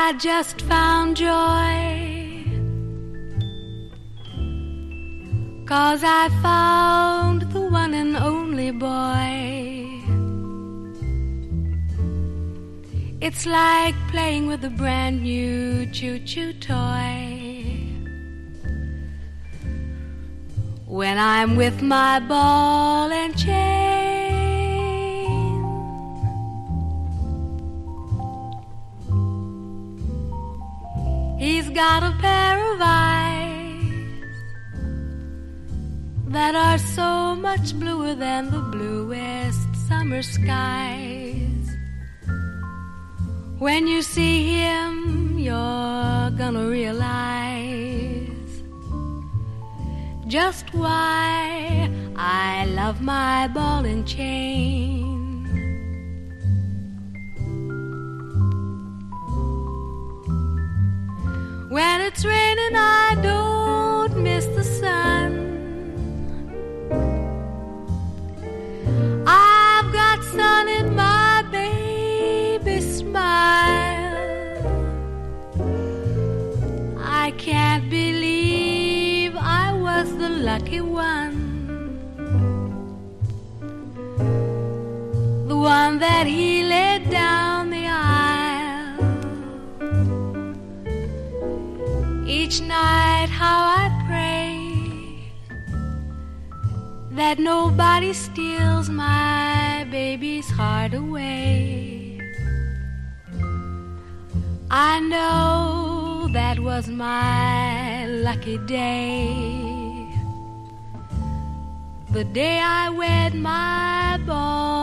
I just found joy, 'cause I found the one and only boy. It's like playing with a brand new choo-choo toy. When I'm with my ball and chain, he's got a pair of eyes that are so much bluer than the bluest summer skies. When you see him, you're gonna realize just why I love my ball and chain. When it's raining, I don't miss the sun. I've got sun in my baby's smile. I can't believe I was the lucky one, the one that he led down the aisle. Each night how I pray that nobody steals my baby's heart away. I know that was my lucky day, the day I wed my ball